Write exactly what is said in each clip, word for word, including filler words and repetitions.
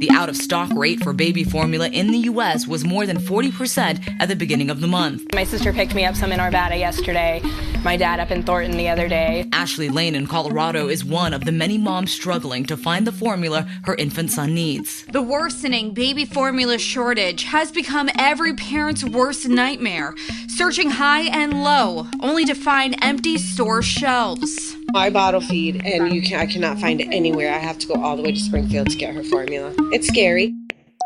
The out-of-stock rate for baby formula in the U S was more than forty percent at the beginning of the month. My sister picked me up some in Arvada yesterday, my dad up in Thornton the other day. Ashley Lane in Colorado is one of the many moms struggling to find the formula her infant son needs. The worsening baby formula shortage has become every parent's worst nightmare, searching high and low, only to find empty store shelves. I bottle feed, and you can I cannot find it anywhere. I have to go all the way to Springfield to get her formula. It's scary.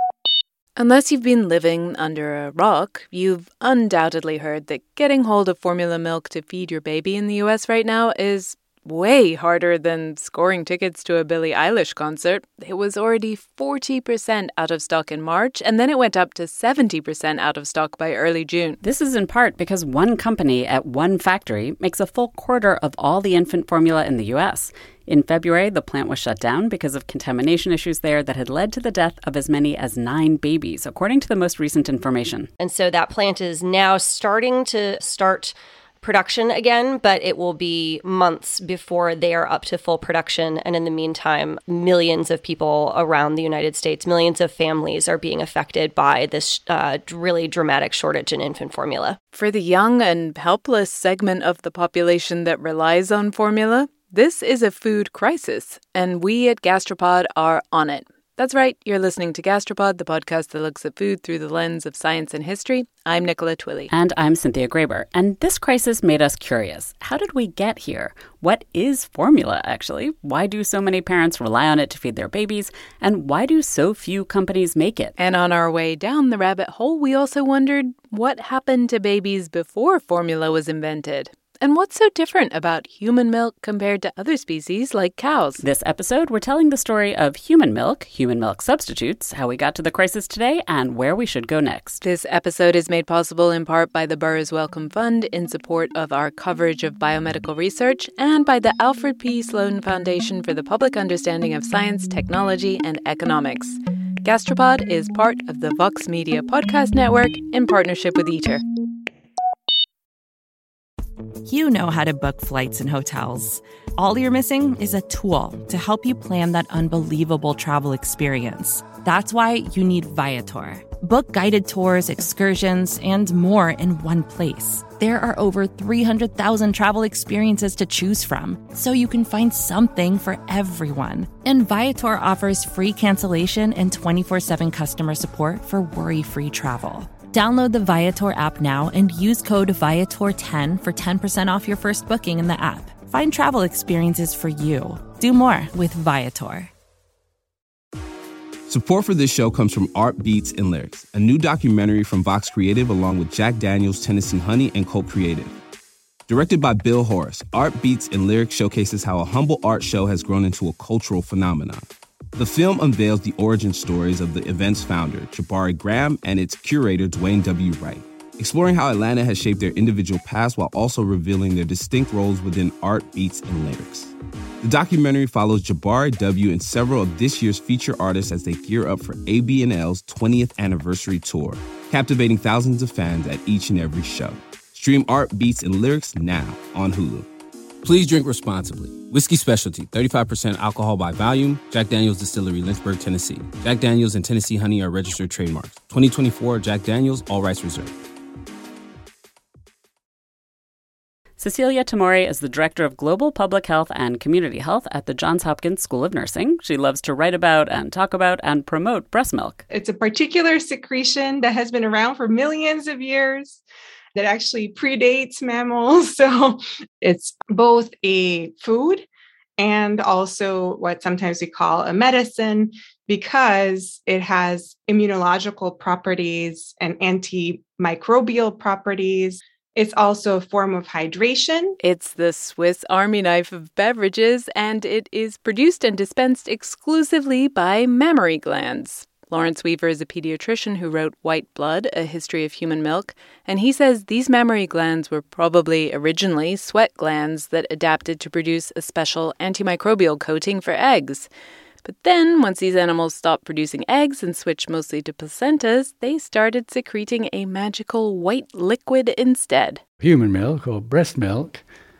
Unless you've been living under a rock, you've undoubtedly heard that getting hold of formula milk to feed your baby in the U S right now is way harder than scoring tickets to a Billie Eilish concert. It was already forty percent out of stock in March, and then it went up to seventy percent out of stock by early June. This is in part because one company at one factory makes a full quarter of all the infant formula in the U S. In February, the plant was shut down because of contamination issues there that had led to the death of as many as nine babies, according to the most recent information. And so that plant is now starting to start production again, but it will be months before they are up to full production. And in the meantime, millions of people around the United States, millions of families are being affected by this uh, really dramatic shortage in infant formula. For the young and helpless segment of the population that relies on formula, this is a food crisis, and we at Gastropod are on it. That's right, you're listening to Gastropod, the podcast that looks at food through the lens of science and history. I'm Nicola Twilley. And I'm Cynthia Graber. And this crisis made us curious. How did we get here? What is formula, actually? Why do so many parents rely on it to feed their babies? And why do so few companies make it? And on our way down the rabbit hole, we also wondered what happened to babies before formula was invented. And what's so different about human milk compared to other species like cows? This episode, we're telling the story of human milk, human milk substitutes, how we got to the crisis today, and where we should go next. This episode is made possible in part by the Burroughs Wellcome Fund in support of our coverage of biomedical research and by the Alfred P. Sloan Foundation for the Public Understanding of Science, Technology, and Economics. Gastropod is part of the Vox Media Podcast Network in partnership with Eater. You know how to book flights and hotels. All you're missing is a tool to help you plan that unbelievable travel experience. That's why you need Viator. Book guided tours, excursions, and more in one place. There are over three hundred thousand travel experiences to choose from, so you can find something for everyone. And Viator offers free cancellation and twenty-four seven customer support for worry-free travel. Download the Viator app now and use code Viator ten for ten percent off your first booking in the app. Find travel experiences for you. Do more with Viator. Support for this show comes from Art Beats and Lyrics, a new documentary from Vox Creative along with Jack Daniels, Tennessee Honey, and Colt Creative. Directed by Bill Horace, Art Beats and Lyrics showcases how a humble art show has grown into a cultural phenomenon. The film unveils the origin stories of the event's founder, Jabari Graham, and its curator, Dwayne W. Wright, exploring how Atlanta has shaped their individual paths while also revealing their distinct roles within art, beats, and lyrics. The documentary follows Jabari W. and several of this year's feature artists as they gear up for A B N L's twentieth anniversary tour, captivating thousands of fans at each and every show. Stream Art, Beats, and Lyrics now on Hulu. Please drink responsibly. Whiskey Specialty, thirty-five percent alcohol by volume. Jack Daniels Distillery, Lynchburg, Tennessee. Jack Daniels and Tennessee Honey are registered trademarks. twenty twenty-four Jack Daniels, all rights reserved. Cecilia Tamori is the Director of Global Public Health and Community Health at the Johns Hopkins School of Nursing. She loves to write about and talk about and promote breast milk. It's a particular secretion that has been around for millions of years that actually predates mammals. So it's both a food and also what sometimes we call a medicine because it has immunological properties and antimicrobial properties. It's also a form of hydration. It's the Swiss Army knife of beverages, and it is produced and dispensed exclusively by mammary glands. Lawrence Weaver is a pediatrician who wrote White Blood, A History of Human Milk, and he says these mammary glands were probably originally sweat glands that adapted to produce a special antimicrobial coating for eggs. But then, once these animals stopped producing eggs and switched mostly to placentas, they started secreting a magical white liquid instead. Human milk, or breast milk,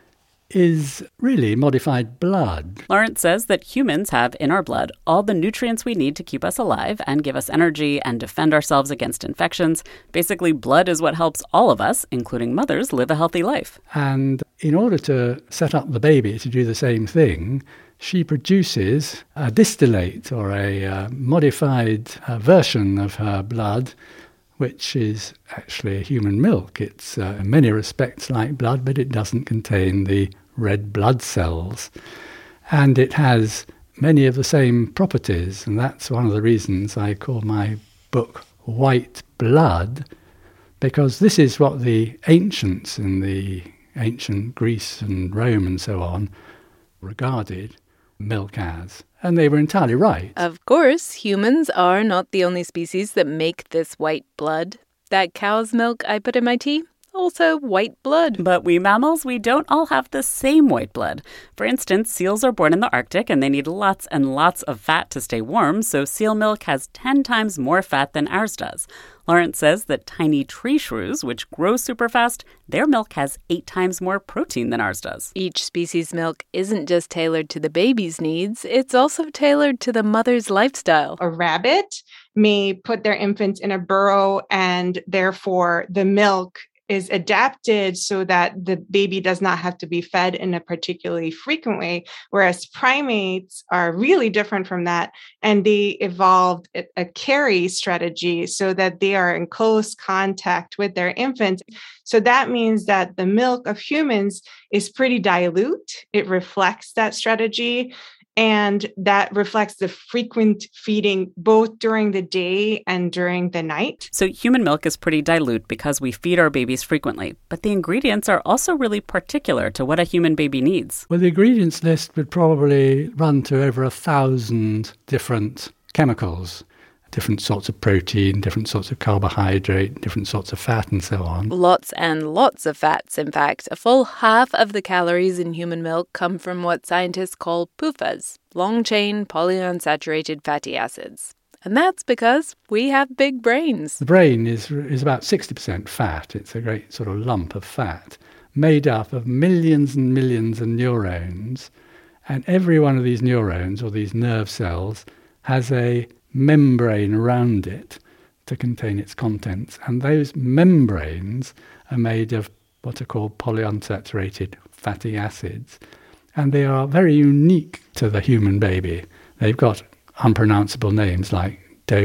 is really modified blood. Lawrence says that humans have in our blood all the nutrients we need to keep us alive and give us energy and defend ourselves against infections. Basically, blood is what helps all of us, including mothers, live a healthy life. And in order to set up the baby to do the same thing, she produces a distillate or a uh, modified uh, version of her blood, which is actually human milk. It's uh, in many respects like blood, but it doesn't contain the red blood cells. And it has many of the same properties, and that's one of the reasons I call my book White Blood, because this is what the ancients in the ancient Greece and Rome and so on regarded milk as. And they were entirely right. Of course, humans are not the only species that make this white blood. That cow's milk I put in my tea, also white blood. But we mammals, we don't all have the same white blood. For instance, seals are born in the Arctic and they need lots and lots of fat to stay warm, so seal milk has ten times more fat than ours does. Lawrence says that tiny tree shrews, which grow super fast, their milk has eight times more protein than ours does. Each species' milk isn't just tailored to the baby's needs, it's also tailored to the mother's lifestyle. A rabbit may put their infants in a burrow, and therefore the milk is adapted so that the baby does not have to be fed in a particularly frequent way, whereas primates are really different from that, and they evolved a carry strategy so that they are in close contact with their infants. So that means that the milk of humans is pretty dilute. It reflects that strategy. And that reflects the frequent feeding both during the day and during the night. So human milk is pretty dilute because we feed our babies frequently. But the ingredients are also really particular to what a human baby needs. Well, the ingredients list would probably run to over a thousand different chemicals. Different sorts of protein, different sorts of carbohydrate, different sorts of fat, and so on. Lots and lots of fats, in fact. A full half of the calories in human milk come from what scientists call P U F As, long-chain polyunsaturated fatty acids. And that's because we have big brains. The brain is is about sixty percent fat. It's a great sort of lump of fat, made up of millions and millions of neurons. And every one of these neurons, or these nerve cells, has a membrane around it to contain its contents, and those membranes are made of what are called polyunsaturated fatty acids, and they are very unique to the human baby. They've got unpronounceable names like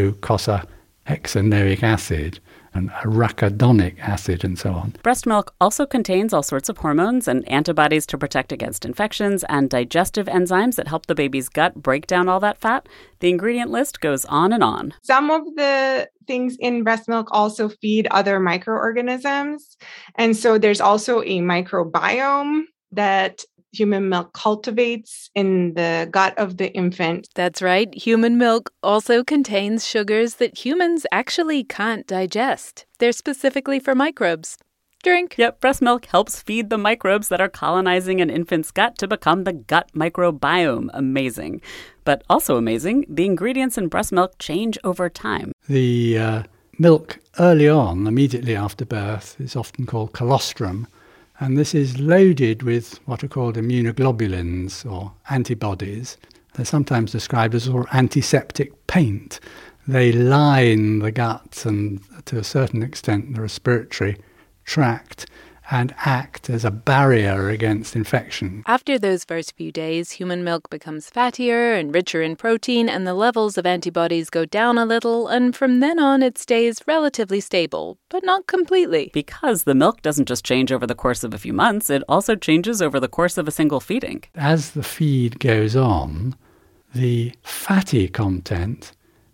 docosahexaenoic acid and arachidonic acid and so on. Breast milk also contains all sorts of hormones and antibodies to protect against infections and digestive enzymes that help the baby's gut break down all that fat. The ingredient list goes on and on. Some of the things in breast milk also feed other microorganisms. And so there's also a microbiome that human milk cultivates in the gut of the infant. That's right. Human milk also contains sugars that humans actually can't digest. They're specifically for microbes. Drink. Yep, breast milk helps feed the microbes that are colonizing an infant's gut to become the gut microbiome. Amazing. But also amazing, the ingredients in breast milk change over time. The uh, milk early on, immediately after birth, is often called colostrum. And this is loaded with what are called immunoglobulins or antibodies. They're sometimes described as sort of antiseptic paint. They line the gut and, to a certain extent, the respiratory tract and act as a barrier against infection. After those first few days, human milk becomes fattier and richer in protein, and the levels of antibodies go down a little, and from then on it stays relatively stable, but not completely. Because the milk doesn't just change over the course of a few months, it also changes over the course of a single feeding. As the feed goes on, the fatty content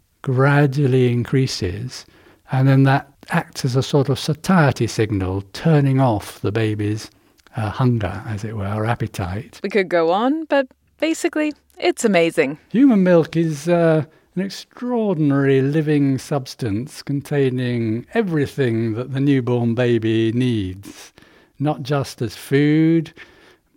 gradually increases, and then that acts as a sort of satiety signal, turning off the baby's uh, hunger, as it were, or appetite. We could go on, but basically, it's amazing. Human milk is uh, an extraordinary living substance containing everything that the newborn baby needs, not just as food,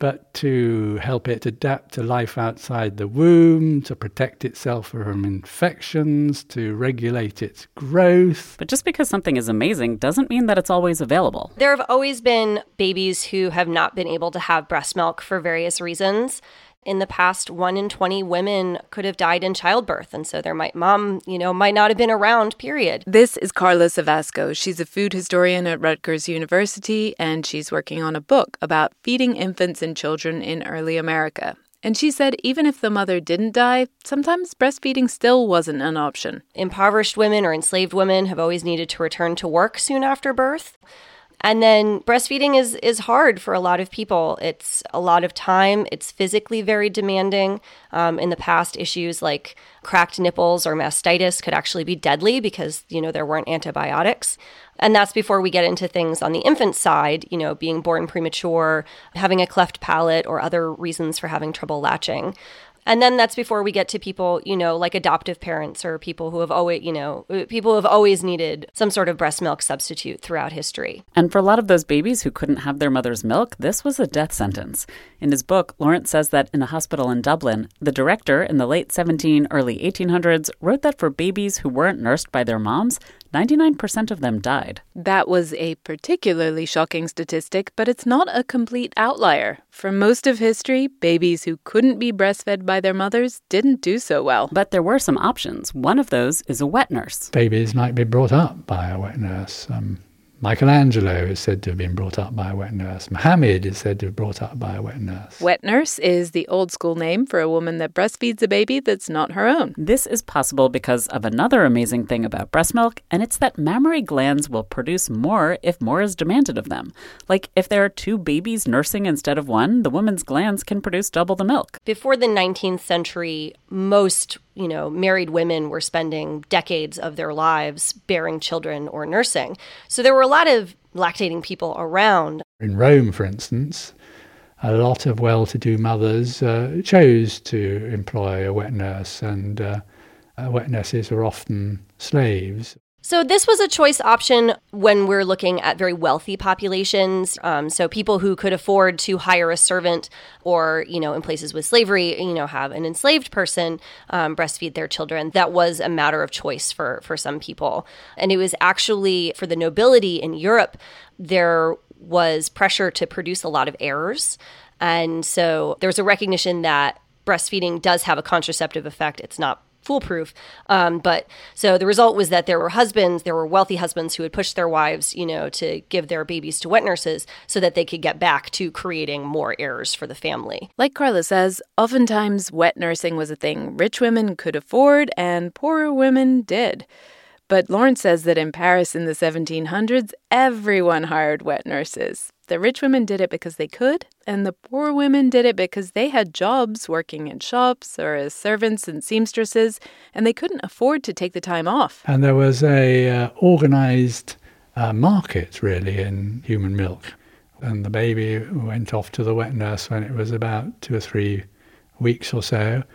but to help it adapt to life outside the womb, to protect itself from infections, to regulate its growth. But just because something is amazing doesn't mean that it's always available. There have always been babies who have not been able to have breast milk for various reasons. In the past, one in twenty women could have died in childbirth. And so their might, mom, you know, might not have been around, period. This is Carla Savasco. She's a food historian at Rutgers University, and she's working on a book about feeding infants and children in early America. And she said even if the mother didn't die, sometimes breastfeeding still wasn't an option. Impoverished women or enslaved women have always needed to return to work soon after birth. And then breastfeeding is is hard for a lot of people. It's a lot of time. It's physically very demanding. Um, in the past, issues like cracked nipples or mastitis could actually be deadly because, you know, there weren't antibiotics. And that's before we get into things on the infant side, you know, being born premature, having a cleft palate, or other reasons for having trouble latching. And then that's before we get to people, you know, like adoptive parents or people who have always, you know, people who have always needed some sort of breast milk substitute throughout history. And for a lot of those babies who couldn't have their mother's milk, this was a death sentence. In his book, Lawrence says that in a hospital in Dublin, the director in the late seventeen, early eighteen hundreds wrote that for babies who weren't nursed by their moms, ninety-nine percent of them died. That was a particularly shocking statistic, but it's not a complete outlier. For most of history, babies who couldn't be breastfed by their mothers didn't do so well. But there were some options. One of those is a wet nurse. Babies might be brought up by a wet nurse. Um, Michelangelo is said to have been brought up by a wet nurse. Muhammad is said to have been brought up by a wet nurse. Wet nurse is the old school name for a woman that breastfeeds a baby that's not her own. This is possible because of another amazing thing about breast milk, and it's that mammary glands will produce more if more is demanded of them. Like if there are two babies nursing instead of one, the woman's glands can produce double the milk. Before the nineteenth century, most you know, married women were spending decades of their lives bearing children or nursing. So there were a lot of lactating people around. In Rome, for instance, a lot of well-to-do mothers uh, chose to employ a wet nurse, and uh, uh, wet nurses were often slaves. So this was a choice option when we're looking at very wealthy populations. Um, so people who could afford to hire a servant, or, you know, in places with slavery, you know, have an enslaved person um, breastfeed their children. That was a matter of choice for, for some people. And it was actually for the nobility in Europe, there was pressure to produce a lot of heirs. And so there was a recognition that breastfeeding does have a contraceptive effect. It's not foolproof. Um, but so the result was that there were husbands, there were wealthy husbands who would push their wives, you know, to give their babies to wet nurses so that they could get back to creating more heirs for the family. Like Carla says, oftentimes wet nursing was a thing rich women could afford and poorer women did. But Lawrence says that in Paris in the seventeen hundreds, everyone hired wet nurses. The rich women did it because they could, and the poor women did it because they had jobs working in shops or as servants and seamstresses, and they couldn't afford to take the time off. And there was a uh, organized uh, market, really, in human milk. And the baby went off to the wet nurse when it was about two or three weeks or so,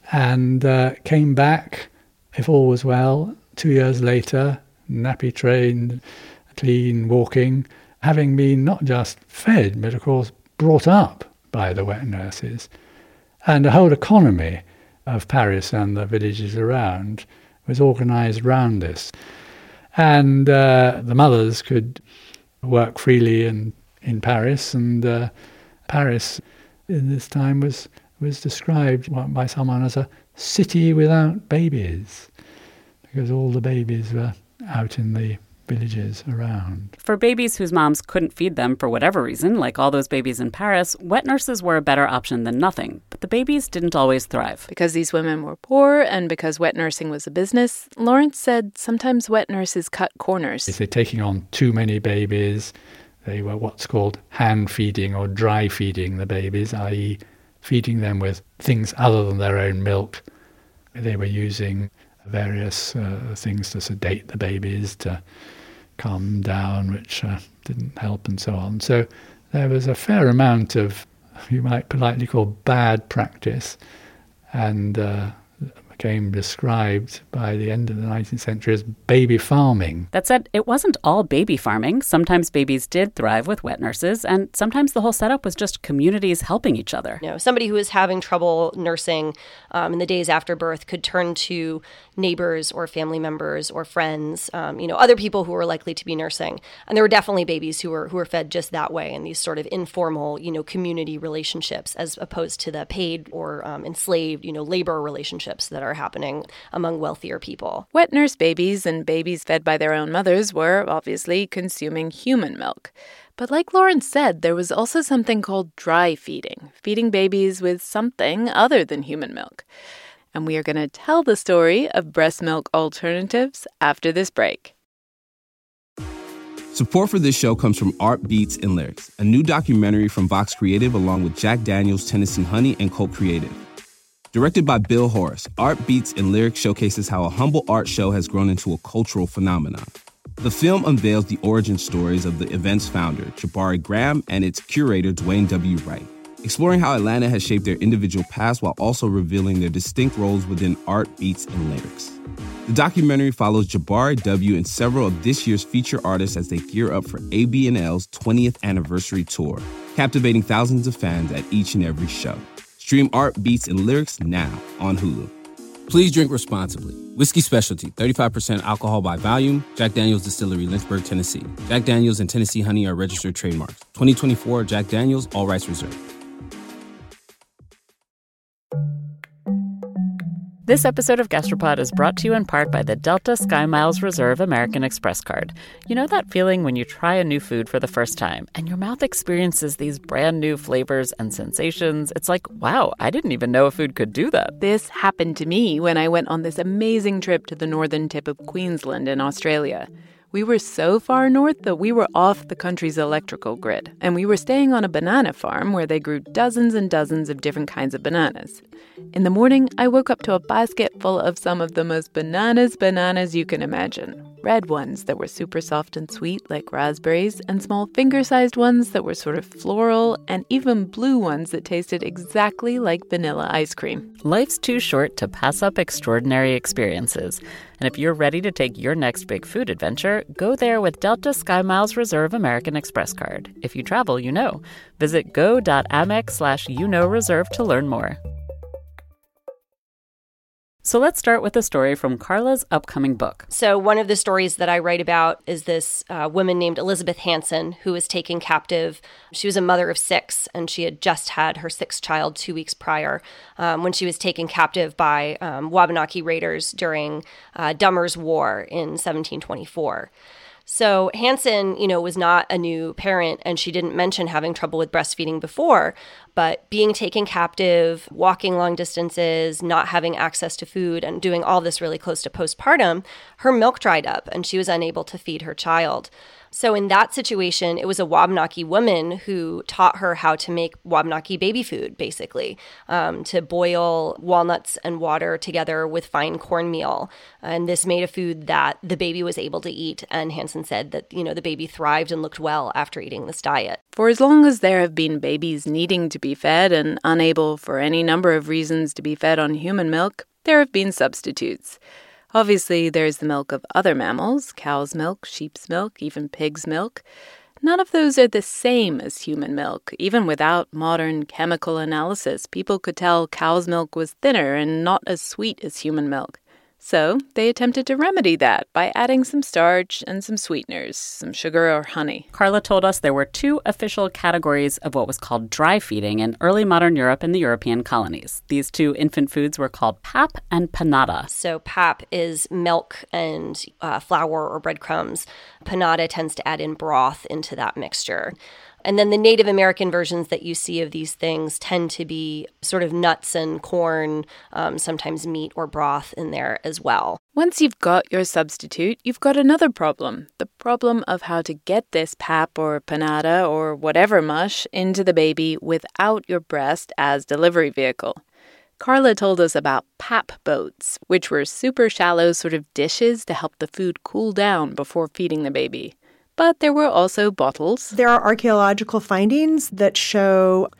and uh, came back, if all was well, two years later, nappy-trained, clean, walking, having been not just fed, but of course brought up by the wet nurses. And the whole economy of Paris and the villages around was organised around this. And uh, the mothers could work freely in, in Paris, and uh, Paris in this time was, was described by someone as a city without babies, because all the babies were out in the villages around. For babies whose moms couldn't feed them for whatever reason, like all those babies in Paris, wet nurses were a better option than nothing. But the babies didn't always thrive. Because these women were poor and because wet nursing was a business, Lawrence said sometimes wet nurses cut corners. If they're taking on too many babies, they were what's called hand feeding or dry feeding the babies, that is feeding them with things other than their own milk. They were using various uh, things to sedate the babies, to calm them down, which uh, didn't help, and so on. So there was a fair amount of, you might politely call, bad practice, and uh, became described by the end of the nineteenth century as baby farming. That said, it wasn't all baby farming. Sometimes babies did thrive with wet nurses, and sometimes the whole setup was just communities helping each other. You know, somebody who was having trouble nursing um, in the days after birth could turn to neighbors or family members or friends, um, you know, other people who were likely to be nursing. And there were definitely babies who were who were fed just that way in these sort of informal, you know, community relationships, as opposed to the paid or um, enslaved, you know, labor relationships that are happening among wealthier people. Wet nurse babies and babies fed by their own mothers were obviously consuming human milk. But like Lauren said, there was also something called dry feeding, feeding babies with something other than human milk. And we are going to tell the story of breast milk alternatives after this break. Support for this show comes from Art Beats and Lyrics, a new documentary from Vox Creative along with Jack Daniels, Tennessee Honey, and Colt Creative. Directed by Bill Horace, Art Beats and Lyrics showcases how a humble art show has grown into a cultural phenomenon. The film unveils the origin stories of the event's founder, Jabari Graham, and its curator, Dwayne W. Wright, exploring how Atlanta has shaped their individual paths while also revealing their distinct roles within art, beats, and lyrics. The documentary follows Jabari W. and several of this year's feature artists as they gear up for A B and L's twentieth anniversary tour, captivating thousands of fans at each and every show. Stream Art, Beats, and Lyrics now on Hulu. Please drink responsibly. Whiskey Specialty, thirty-five percent alcohol by volume. Jack Daniels Distillery, Lynchburg, Tennessee. Jack Daniels and Tennessee Honey are registered trademarks. twenty twenty-four Jack Daniels, all rights reserved. This episode of Gastropod is brought to you in part by the Delta SkyMiles Reserve American Express card. You know that feeling when you try a new food for the first time and your mouth experiences these brand new flavors and sensations? It's like, wow, I didn't even know a food could do that. This happened to me when I went on this amazing trip to the northern tip of Queensland in Australia. We were so far north that we were off the country's electrical grid, and we were staying on a banana farm where they grew dozens and dozens of different kinds of bananas. In the morning, I woke up to a basket full of some of the most bananas bananas you can imagine. Red ones that were super soft and sweet like raspberries, and small finger-sized ones that were sort of floral, and even blue ones that tasted exactly like vanilla ice cream. Life's too short to pass up extraordinary experiences. And if you're ready to take your next big food adventure, go there with Delta SkyMiles Reserve American Express card. If you travel, you know. Visit go.amex slash you know reserve to learn more. So let's start with a story from Carla's upcoming book. So one of the stories that I write about is this uh, woman named Elizabeth Hansen, who was taken captive. She was a mother of six, and she had just had her sixth child two weeks prior um, when she was taken captive by um, Wabanaki raiders during uh, Dummer's War in seventeen twenty-four. So Hansen, you know, was not a new parent, and she didn't mention having trouble with breastfeeding before, but being taken captive, walking long distances, not having access to food, and doing all this really close to postpartum, her milk dried up and she was unable to feed her child. So in that situation, it was a Wabanaki woman who taught her how to make Wabanaki baby food, basically, um, to boil walnuts and water together with fine cornmeal. And this made a food that the baby was able to eat. And Hansen said that, you know, the baby thrived and looked well after eating this diet. For as long as there have been babies needing to be fed and unable for any number of reasons to be fed on human milk, there have been substitutes. Obviously, there's the milk of other mammals, cow's milk, sheep's milk, even pig's milk. None of those are the same as human milk. Even without modern chemical analysis, people could tell cow's milk was thinner and not as sweet as human milk. So they attempted to remedy that by adding some starch and some sweeteners, some sugar or honey. Carla told us there were two official categories of what was called dry feeding in early modern Europe and the European colonies. These two infant foods were called pap and panada. So pap is milk and uh, flour or breadcrumbs. Panada tends to add in broth into that mixture. And then the Native American versions that you see of these things tend to be sort of nuts and corn, um, sometimes meat or broth in there as well. Once you've got your substitute, you've got another problem. The problem of how to get this pap or panada or whatever mush into the baby without your breast as delivery vehicle. Carla told us about pap boats, which were super shallow sort of dishes to help the food cool down before feeding the baby. But there were also bottles. There are archaeological findings that show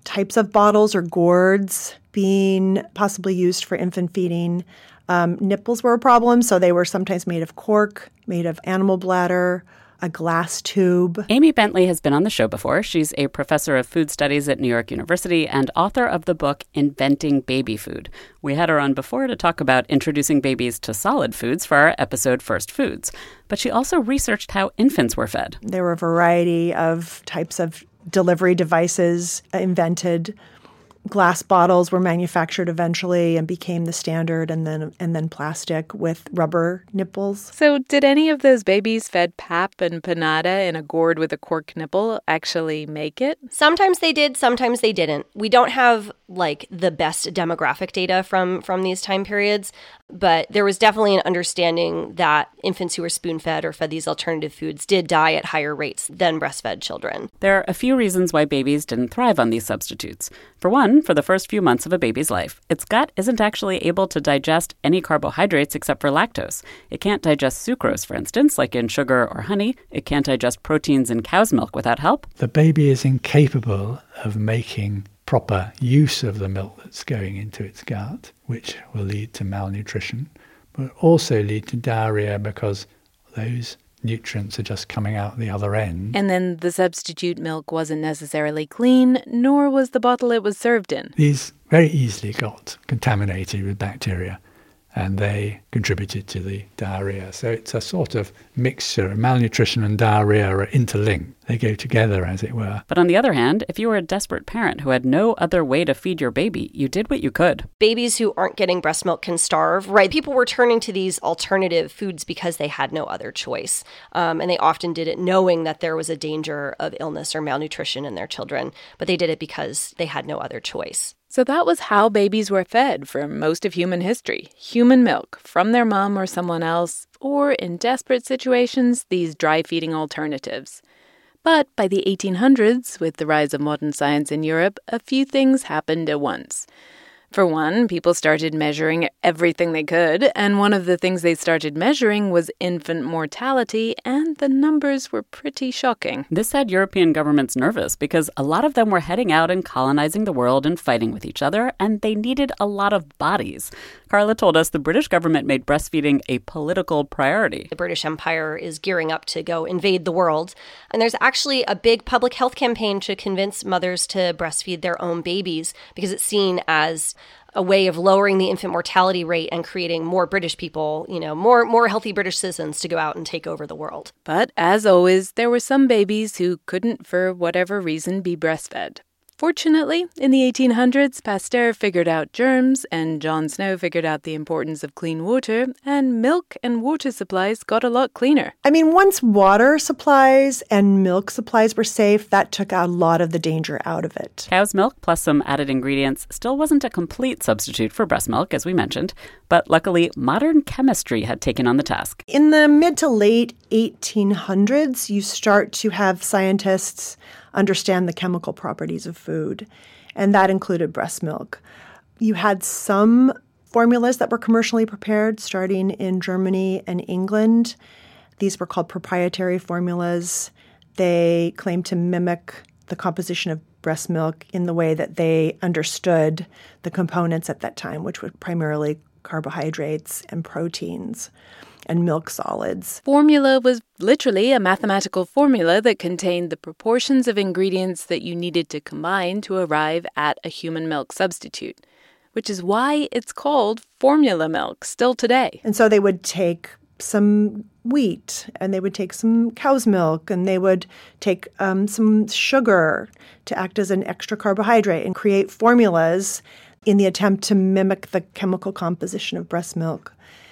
types of bottles or gourds being possibly used for infant feeding. Um, nipples were a problem, so they were sometimes made of cork, made of animal bladder, a glass tube. Amy Bentley has been on the show before. She's a professor of food studies at New York University and author of the book Inventing Baby Food. We had her on before to talk about introducing babies to solid foods for our episode First Foods. But she also researched how infants were fed. There were a variety of types of delivery devices invented. Glass bottles were manufactured eventually and became the standard, and then and then plastic with rubber nipples. So did any of those babies fed pap and panada in a gourd with a cork nipple actually make it? Sometimes they did, sometimes they didn't. We don't have like the best demographic data from from these time periods, but there was definitely an understanding that infants who were spoon-fed or fed these alternative foods did die at higher rates than breastfed children. There are a few reasons why babies didn't thrive on these substitutes. For one, for the first few months of a baby's life, its gut isn't actually able to digest any carbohydrates except for lactose. It can't digest sucrose, for instance, like in sugar or honey. It can't digest proteins in cow's milk without help. The baby is incapable of making proper use of the milk that's going into its gut, which will lead to malnutrition, but also lead to diarrhea because those nutrients are just coming out the other end. And then the substitute milk wasn't necessarily clean, nor was the bottle it was served in. These very easily got contaminated with bacteria, and they contributed to the diarrhea. So it's a sort of mixture. Malnutrition and diarrhea are interlinked. They go together, as it were. But on the other hand, if you were a desperate parent who had no other way to feed your baby, you did what you could. Babies who aren't getting breast milk can starve, right? People were turning to these alternative foods because they had no other choice. Um, and they often did it knowing that there was a danger of illness or malnutrition in their children. But they did it because they had no other choice. So that was how babies were fed for most of human history. Human milk from their mom or someone else, or in desperate situations, these dry-feeding alternatives. But by the eighteen hundreds, with the rise of modern science in Europe, a few things happened at once. For one, people started measuring everything they could, and one of the things they started measuring was infant mortality, and the numbers were pretty shocking. This had European governments nervous because a lot of them were heading out and colonizing the world and fighting with each other, and they needed a lot of bodies. Carla told us the British government made breastfeeding a political priority. The British Empire is gearing up to go invade the world, and there's actually a big public health campaign to convince mothers to breastfeed their own babies because it's seen as a way of lowering the infant mortality rate and creating more British people, you know, more more healthy British citizens to go out and take over the world. But as always, there were some babies who couldn't, for whatever reason, be breastfed. Fortunately, in the eighteen hundreds, Pasteur figured out germs, and John Snow figured out the importance of clean water, and milk and water supplies got a lot cleaner. I mean, once water supplies and milk supplies were safe, that took a lot of the danger out of it. Cow's milk plus some added ingredients still wasn't a complete substitute for breast milk, as we mentioned, but luckily, modern chemistry had taken on the task. In the mid to late eighteen hundreds, you start to have scientists understand the chemical properties of food, and that included breast milk. You had some formulas that were commercially prepared starting in Germany and England. These were called proprietary formulas. They claimed to mimic the composition of breast milk in the way that they understood the components at that time, which were primarily carbohydrates and proteins and milk solids. Formula was literally a mathematical formula that contained the proportions of ingredients that you needed to combine to arrive at a human milk substitute, which is why it's called formula milk still today. And so they would take some wheat, and they would take some cow's milk, and they would take um, some sugar to act as an extra carbohydrate and create formulas in the attempt to mimic the chemical composition of breast milk.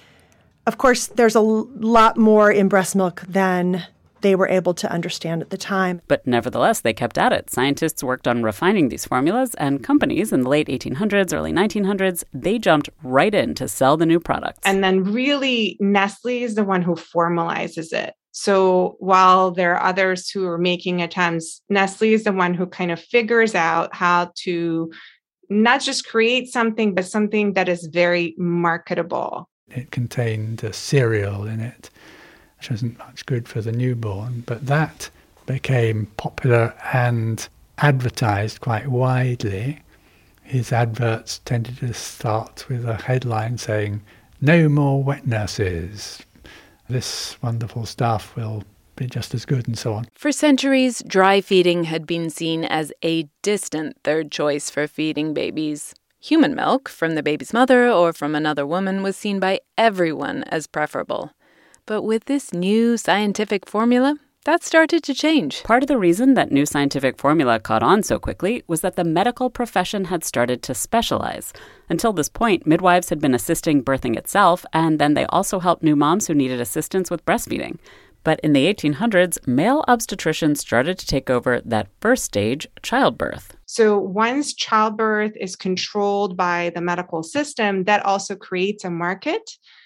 Of course, there's a lot more in breast milk than they were able to understand at the time. But nevertheless, they kept at it. Scientists worked on refining these formulas, and companies in the late eighteen hundreds, early nineteen hundreds, they jumped right in to sell the new products. And then really, Nestle is the one who formalizes it. So while there are others who are making attempts, Nestle is the one who kind of figures out how to not just create something, but something that is very marketable. It contained a cereal in it, which isn't much good for the newborn, but that became popular and advertised quite widely. His adverts tended to start with a headline saying, "No more wet nurses. This wonderful stuff will be just as good," and so on. For centuries, dry feeding had been seen as a distant third choice for feeding babies. Human milk from the baby's mother or from another woman was seen by everyone as preferable. But with this new scientific formula, that started to change. Part of the reason that new scientific formula caught on so quickly was that the medical profession had started to specialize. Until this point, midwives had been assisting birthing itself, and then they also helped new moms who needed assistance with breastfeeding. But in the eighteen hundreds, male obstetricians started to take over that first stage, childbirth. So once childbirth is controlled by the medical system, that also creates a market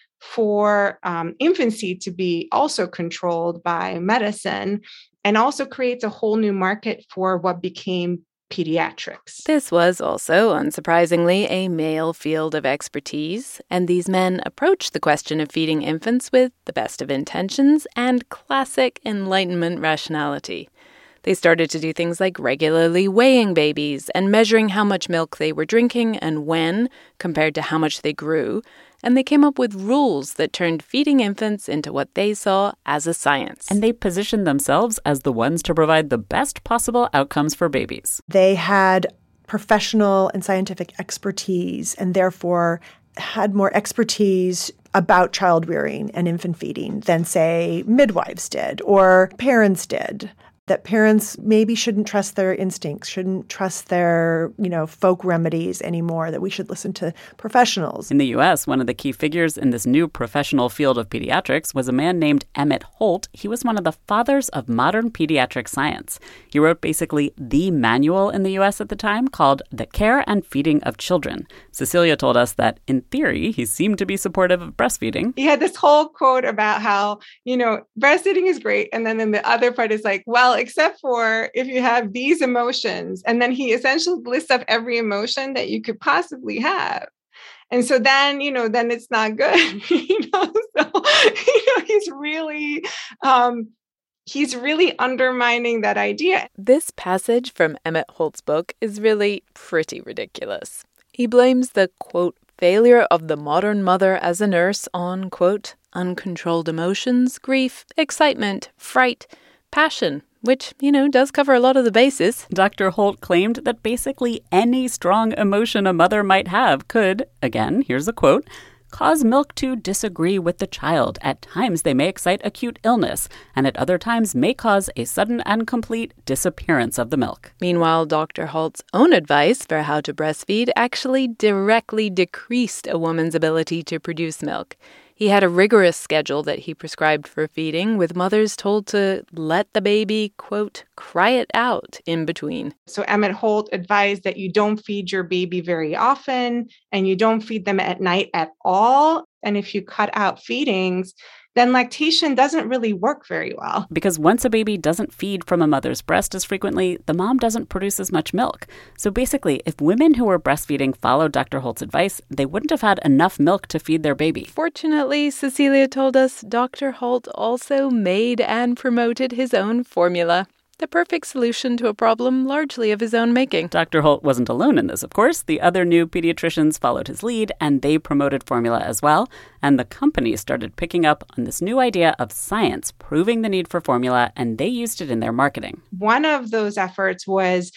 for um, infancy to be also controlled by medicine, and also creates a whole new market for what became pediatrics. This was also, unsurprisingly, a male field of expertise, and these men approached the question of feeding infants with the best of intentions and classic Enlightenment rationality. They started to do things like regularly weighing babies and measuring how much milk they were drinking and when, compared to how much they grew, and they came up with rules that turned feeding infants into what they saw as a science. And they positioned themselves as the ones to provide the best possible outcomes for babies. They had professional and scientific expertise, and therefore had more expertise about child rearing and infant feeding than, say, midwives did or parents did. That parents maybe shouldn't trust their instincts, shouldn't trust their, you know, folk remedies anymore, that we should listen to professionals. In the U S, one of the key figures in this new professional field of pediatrics was a man named Emmett Holt. He was one of the fathers of modern pediatric science. He wrote basically the manual in the U S at the time called The Care and Feeding of Children. Cecilia told us that, in theory, he seemed to be supportive of breastfeeding. He had this whole quote about how, you know, breastfeeding is great. And then, then the other part is like, well, except for if you have these emotions. And then he essentially lists up every emotion that you could possibly have. And so then, you know, then it's not good. you know, so, you know, he's really, um, he's really undermining that idea. This passage from Emmett Holt's book is really pretty ridiculous. He blames the, quote, failure of the modern mother as a nurse on, quote, uncontrolled emotions, grief, excitement, fright, passion, which, you know, does cover a lot of the bases. Doctor Holt claimed that basically any strong emotion a mother might have could, again, here's a quote, cause milk to disagree with the child. At times they may excite acute illness, and at other times may cause a sudden and complete disappearance of the milk. Meanwhile, Doctor Holt's own advice for how to breastfeed actually directly decreased a woman's ability to produce milk. He had a rigorous schedule that he prescribed for feeding, with mothers told to let the baby, quote, cry it out in between. So Emmett Holt advised that you don't feed your baby very often, and you don't feed them at night at all. And if you cut out feedings, then lactation doesn't really work very well. Because once a baby doesn't feed from a mother's breast as frequently, the mom doesn't produce as much milk. So basically, if women who were breastfeeding followed Doctor Holt's advice, they wouldn't have had enough milk to feed their baby. Fortunately, Cecilia told us, Doctor Holt also made and promoted his own formula. The perfect solution to a problem largely of his own making. Doctor Holt wasn't alone in this, of course. The other new pediatricians followed his lead, and they promoted formula as well. And the company started picking up on this new idea of science, proving the need for formula, and they used it in their marketing. One of those efforts was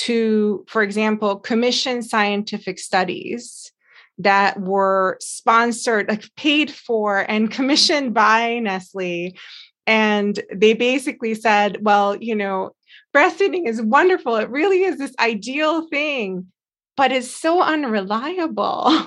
to, for example, commission scientific studies that were sponsored, like paid for and commissioned by Nestle. And they basically said, well, you know, breastfeeding is wonderful. It really is this ideal thing, but it's so unreliable.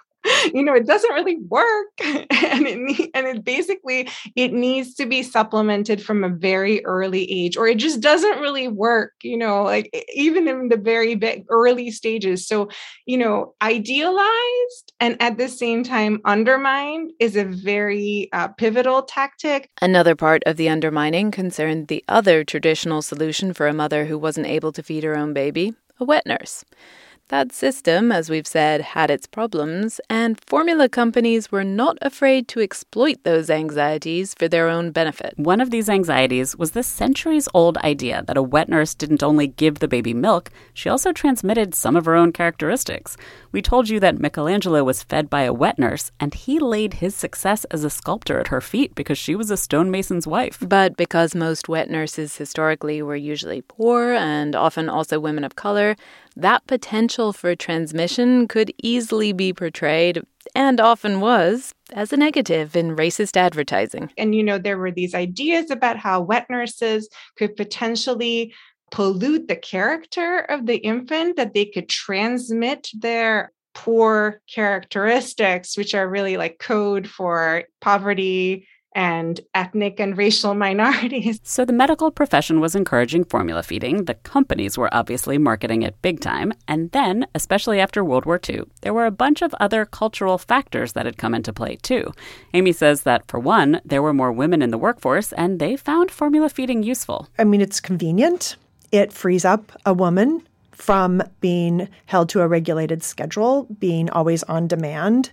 you know, it doesn't really work. and it and it basically, it needs to be supplemented from a very early age, or it just doesn't really work, you know, like even in the very big early stages. So, you know, idealized and at the same time undermined is a very uh, pivotal tactic. Another part of the undermining concerned the other traditional solution for a mother who wasn't able to feed her own baby, a wet nurse. That system, as we've said, had its problems, and formula companies were not afraid to exploit those anxieties for their own benefit. One of these anxieties was the centuries-old idea that a wet nurse didn't only give the baby milk, she also transmitted some of her own characteristics. We told you that Michelangelo was fed by a wet nurse, and he laid his success as a sculptor at her feet because she was a stonemason's wife. But because most wet nurses historically were usually poor and often also women of color, that potential for transmission could easily be portrayed, and often was, as a negative in racist advertising. And, you know, there were these ideas about how wet nurses could potentially pollute the character of the infant, that they could transmit their poor characteristics, which are really like code for poverty and ethnic and racial minorities. So the medical profession was encouraging formula feeding. The companies were obviously marketing it big time. And then, especially after World War Two, there were a bunch of other cultural factors that had come into play, too. Amy says that, for one, there were more women in the workforce, and they found formula feeding useful. I mean, it's convenient. It frees up a woman from being held to a regulated schedule, being always on demand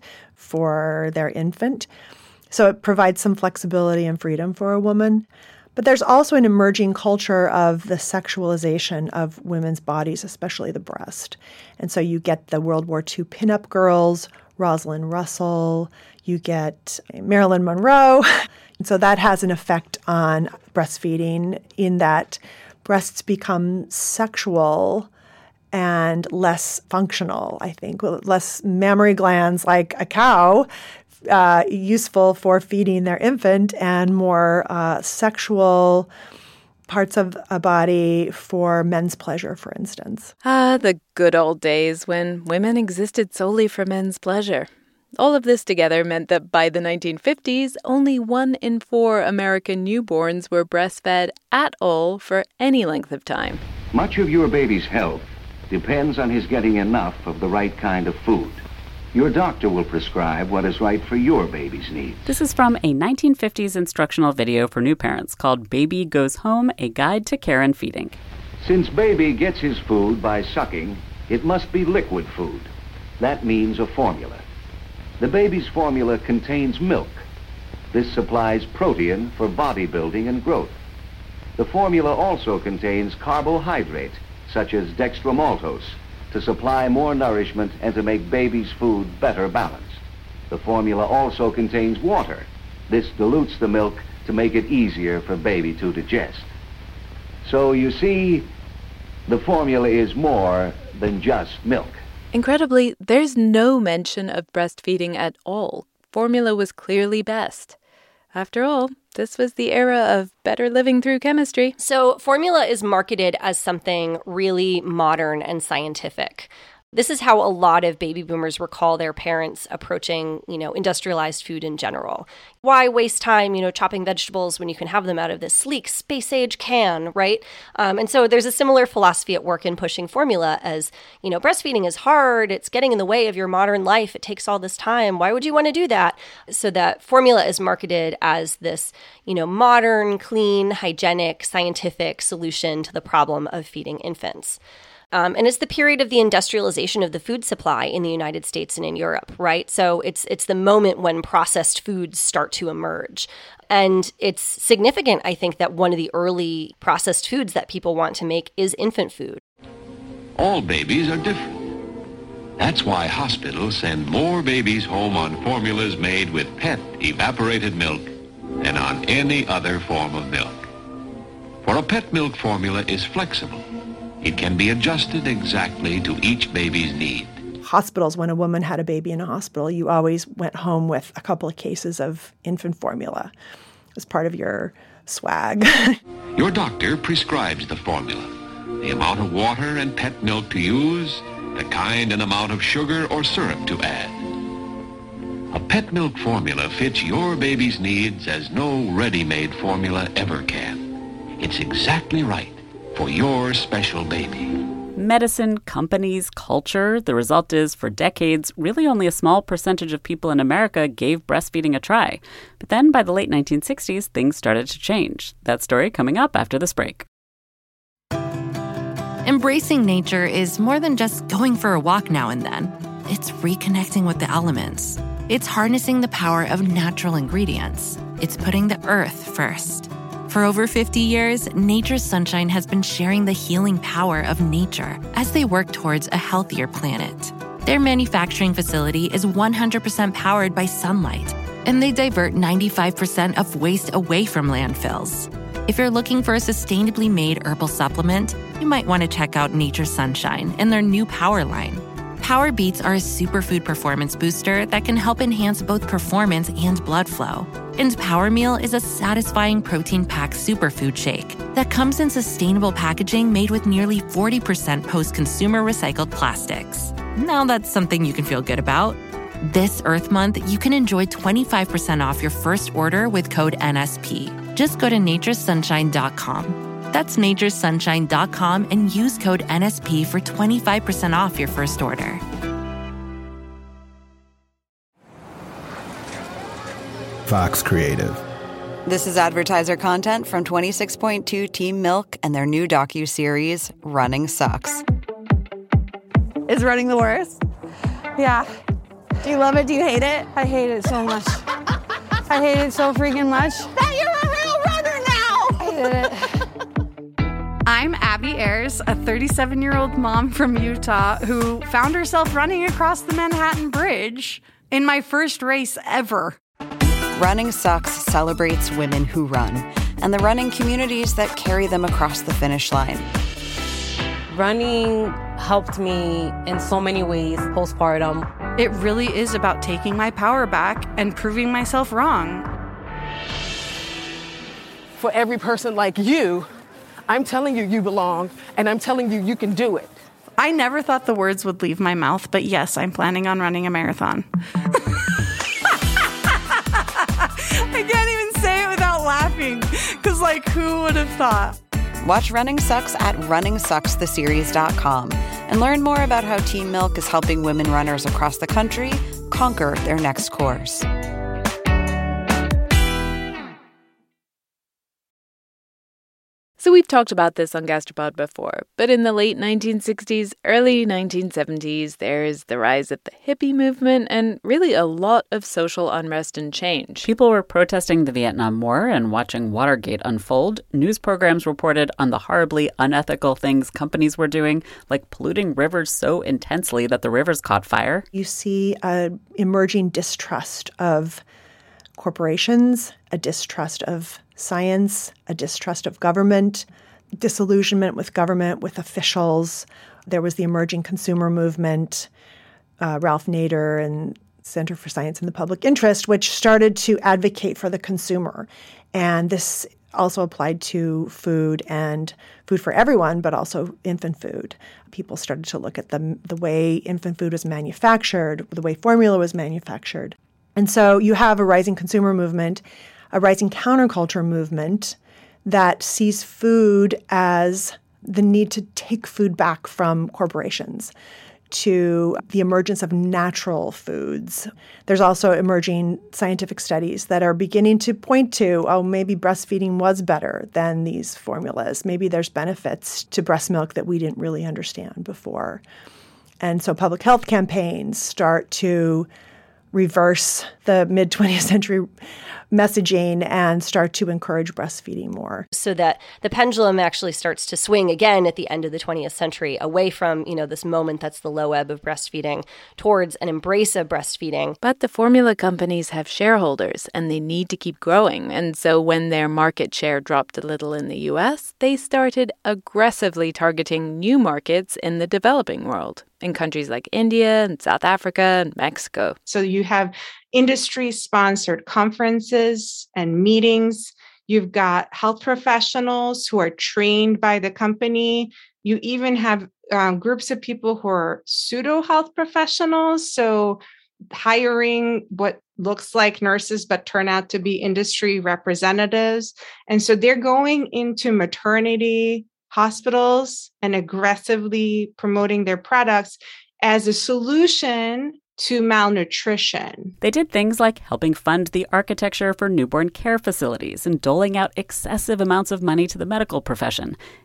for their infant. So it provides some flexibility and freedom for a woman. But there's also an emerging culture of the sexualization of women's bodies, especially the breast. And so you get the World War Two pinup girls, Rosalind Russell, you get Marilyn Monroe. And so that has an effect on breastfeeding in that breasts become sexual and less functional, I think, less mammary glands like a cow, Uh, useful for feeding their infant, and more uh, sexual parts of a body for men's pleasure, for instance. Ah, the good old days when women existed solely for men's pleasure. All of this together meant that by the nineteen fifties, only one in four American newborns were breastfed at all for any length of time. Much of your baby's health depends on his getting enough of the right kind of food. Your doctor will prescribe what is right for your baby's needs. This is from a nineteen fifties instructional video for new parents called Baby Goes Home, A Guide to Care and Feeding. Since baby gets his food by sucking, it must be liquid food. That means a formula. The baby's formula contains milk. This supplies protein for bodybuilding and growth. The formula also contains carbohydrate, such as dextromaltose, to supply more nourishment and to make baby's food better balanced. The formula also contains water. This dilutes the milk to make it easier for baby to digest. So you see, the formula is more than just milk. Incredibly, there's no mention of breastfeeding at all. Formula was clearly best. After all, this was the era of better living through chemistry. So formula is marketed as something really modern and scientific. This is how a lot of baby boomers recall their parents approaching, you know, industrialized food in general. Why waste time, you know, chopping vegetables when you can have them out of this sleek space-age can, right? Um, and so there's a similar philosophy at work in pushing formula as, you know, breastfeeding is hard. It's getting in the way of your modern life. It takes all this time. Why would you want to do that? So that formula is marketed as this, you know, modern, clean, hygienic, scientific solution to the problem of feeding infants. Um, and it's the period of the industrialization of the food supply in the United States and in Europe, right? So it's it's the moment when processed foods start to emerge. And it's significant, I think, that one of the early processed foods that people want to make is infant food. All babies are different. That's why hospitals send more babies home on formulas made with pet evaporated milk than on any other form of milk. For a pet milk formula is flexible. It can be adjusted exactly to each baby's need. Hospitals, when a woman had a baby in a hospital, you always went home with a couple of cases of infant formula as part of your swag. Your doctor prescribes the formula, the amount of water and pet milk to use, the kind and amount of sugar or syrup to add. A pet milk formula fits your baby's needs as no ready-made formula ever can. It's exactly right for your special baby. Medicine, companies, culture. The result is, for decades, really only a small percentage of people in America gave breastfeeding a try. But then by the late nineteen sixties, things started to change. That story coming up after this break. Embracing nature is more than just going for a walk now and then. It's reconnecting with the elements. It's harnessing the power of natural ingredients. It's putting the earth first. For over fifty years, Nature's Sunshine has been sharing the healing power of nature as they work towards a healthier planet. Their manufacturing facility is one hundred percent powered by sunlight, and they divert ninety-five percent of waste away from landfills. If you're looking for a sustainably made herbal supplement, you might want to check out Nature's Sunshine and their new Power line. Power Beats are a superfood performance booster that can help enhance both performance and blood flow. And Power Meal is a satisfying protein-packed superfood shake that comes in sustainable packaging made with nearly forty percent post-consumer recycled plastics. Now that's something you can feel good about. This Earth Month, you can enjoy twenty-five percent off your first order with code N S P. Just go to nature's sunshine dot com. That's nature's sunshine dot com and use code N S P for twenty-five percent off your first order. Fox Creative. This is advertiser content from twenty-six point two Team Milk and their new docuseries, Running Sucks. Is running the worst? Yeah. Do you love it? Do you hate it? I hate it so much. I hate it so freaking much. That you're a real runner now! I hated it. I'm Abby Ayers, a thirty-seven-year-old mom from Utah who found herself running across the Manhattan Bridge in my first race ever. Running Sucks celebrates women who run and the running communities that carry them across the finish line. Running helped me in so many ways postpartum. It really is about taking my power back and proving myself wrong. For every person like you, I'm telling you you belong, and I'm telling you you can do it. I never thought the words would leave my mouth, but yes, I'm planning on running a marathon. I can't even say it without laughing, because, like, who would have thought? Watch Running Sucks at running sucks the series dot com and learn more about how Team Milk is helping women runners across the country conquer their next course. So we've talked about this on Gastropod before, but in the late nineteen sixties, early nineteen seventies, there's the rise of the hippie movement and really a lot of social unrest and change. People were protesting the Vietnam War and watching Watergate unfold. News programs reported on the horribly unethical things companies were doing, like polluting rivers so intensely that the rivers caught fire. You see an emerging distrust of corporations, a distrust of science, a distrust of government, disillusionment with government, with officials. There was the emerging consumer movement, uh, Ralph Nader and Center for Science and the Public Interest, which started to advocate for the consumer. And this also applied to food and food for everyone, but also infant food. People started to look at the, the way infant food was manufactured, the way formula was manufactured. And so you have a rising consumer movement, a rising counterculture movement that sees food as the need to take food back from corporations, to the emergence of natural foods. There's also emerging scientific studies that are beginning to point to, oh, maybe breastfeeding was better than these formulas. Maybe there's benefits to breast milk that we didn't really understand before. And so public health campaigns start to reverse the mid-twentieth century messaging and start to encourage breastfeeding more. So that the pendulum actually starts to swing again at the end of the twentieth century, away from, you know, this moment that's the low ebb of breastfeeding towards an embrace of breastfeeding. But the formula companies have shareholders and they need to keep growing. And so when their market share dropped a little in the U S, they started aggressively targeting new markets in the developing world, in countries like India and South Africa and Mexico. So you have industry-sponsored conferences and meetings. You've got health professionals who are trained by the company. You even have um, groups of people who are pseudo-health professionals, so hiring what looks like nurses but turn out to be industry representatives. And so they're going into maternity hospitals and aggressively promoting their products as a solution to malnutrition. They did things like helping fund the architecture for newborn care facilities and doling out excessive amounts of money to the medical profession.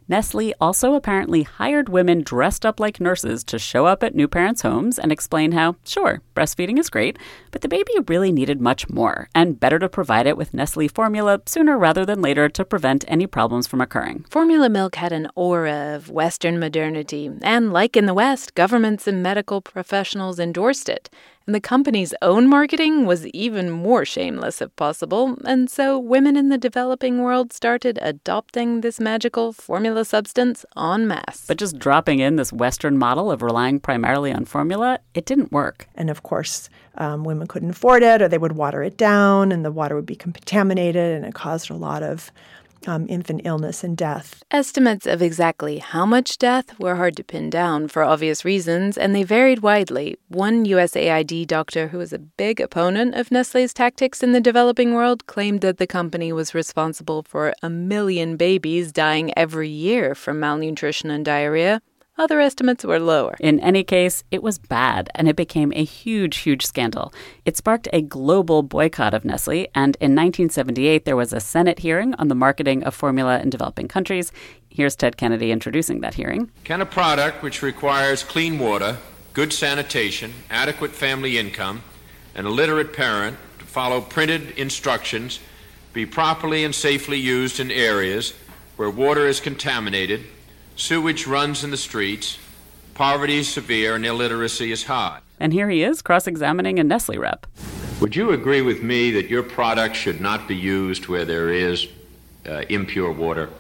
Nestle also apparently hired women dressed up like nurses to show up at new parents' homes and explain how, sure, breastfeeding is great, but the baby really needed much more, and better to provide it with Nestle formula sooner rather than later to prevent any problems from occurring. Formula milk had an aura of Western modernity, and like in the West, governments and medical professionals endorsed it. And the company's own marketing was even more shameless if possible, and so women in the developing world started adopting this magical formula substance en masse. But just dropping in this Western model of relying primarily on formula, it didn't work. And of course, um, women couldn't afford it, or they would water it down, and the water would be contaminated, and it caused a lot of Um, infant illness and death. Estimates of exactly how much death were hard to pin down for obvious reasons, and they varied widely. One U S A I D doctor who was a big opponent of Nestle's tactics in the developing world claimed that the company was responsible for a million babies dying every year from malnutrition and diarrhea. Other estimates were lower. In any case, it was bad, and it became a huge, huge scandal. It sparked a global boycott of Nestle, and in nineteen seventy-eight, there was a Senate hearing on the marketing of formula in developing countries. Here's Ted Kennedy introducing that hearing. Can a product which requires clean water, good sanitation, adequate family income, and a literate parent to follow printed instructions be properly and safely used in areas where water is contaminated, sewage runs in the streets, poverty is severe, and illiteracy is high? And here he is, cross-examining a Nestle rep. Would you agree with me that your product should not be used where there is uh, impure water?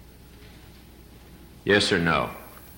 Yes or no?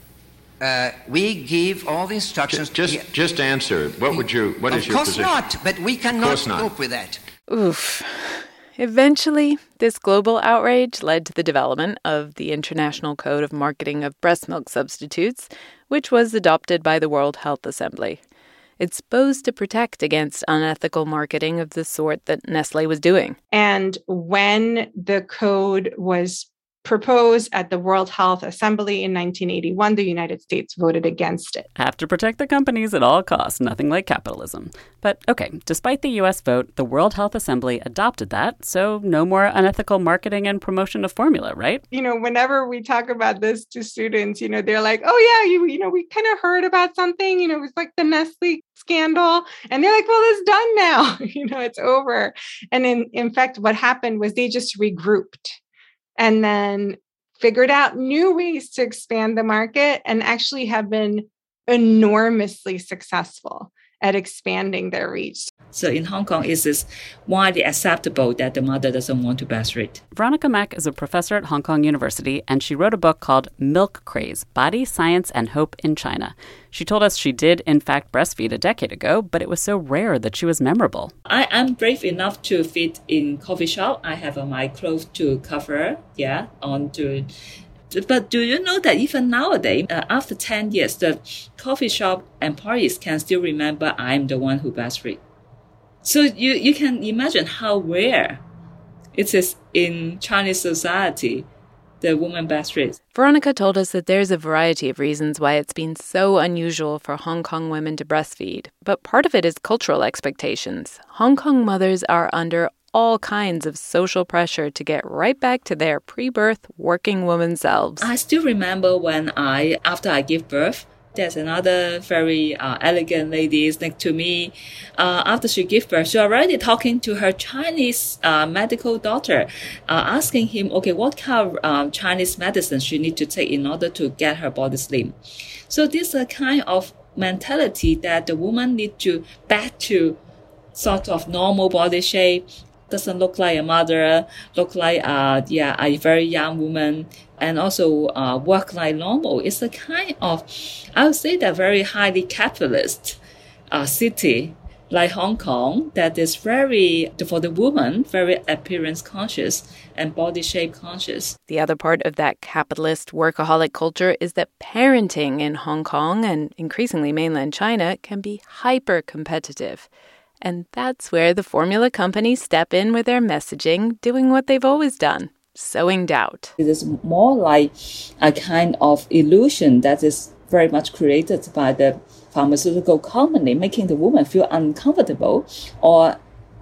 Uh, we give all the instructions. Just, just, just answer. What would you? What is your position? Of course not, but we cannot cope with that. Oof. Eventually, this global outrage led to the development of the International Code of Marketing of Breast Milk Substitutes, which was adopted by the World Health Assembly. It's supposed to protect against unethical marketing of the sort that Nestle was doing. And when the code was proposed at the World Health Assembly in nineteen eighty-one, the United States voted against it. Have to protect the companies at all costs, nothing like capitalism. But okay, despite the U S vote, the World Health Assembly adopted that, so no more unethical marketing and promotion of formula, right? You know, whenever we talk about this to students, you know, they're like, oh yeah, you, you know, we kind of heard about something, you know, it was like the Nestle scandal. And they're like, well, it's done now. you know, it's over. And in, in fact, what happened was they just regrouped and then figured out new ways to expand the market and actually have been enormously successful at expanding their reach. So in Hong Kong, is it widely acceptable that the mother doesn't want to breastfeed? Veronica Mack is a professor at Hong Kong University, and she wrote a book called Milk Craze, Body, Science, and Hope in China. She told us she did, in fact, breastfeed a decade ago, but it was so rare that she was memorable. I am brave enough to feed in coffee shop. I have uh, my clothes to cover, yeah, on to... But do you know that even nowadays, uh, after ten years, the coffee shop employees can still remember I'm the one who breastfeed. So you, you can imagine how rare it is in Chinese society, the woman breastfeeds. Veronica told us that there's a variety of reasons why it's been so unusual for Hong Kong women to breastfeed. But part of it is cultural expectations. Hong Kong mothers are under all kinds of social pressure to get right back to their pre-birth working woman selves. I still remember when I, after I give birth, there's another very uh, elegant lady next to me. Uh, after she gave birth, she already talking to her Chinese uh, medical doctor, uh, asking him, okay, what kind of um, Chinese medicine she need to take in order to get her body slim. So this is a kind of mentality that the woman need to back to sort of normal body shape, doesn't look like a mother, look like uh, yeah, a very young woman, and also uh, work like normal. It's a kind of, I would say, that very highly capitalist uh, city like Hong Kong that is very, for the woman, very appearance conscious and body shape conscious. The other part of that capitalist workaholic culture is that parenting in Hong Kong and increasingly mainland China can be hyper competitive. And that's where the formula companies step in with their messaging, doing what they've always done, sowing doubt. It is more like a kind of illusion that is very much created by the pharmaceutical company, making the woman feel uncomfortable or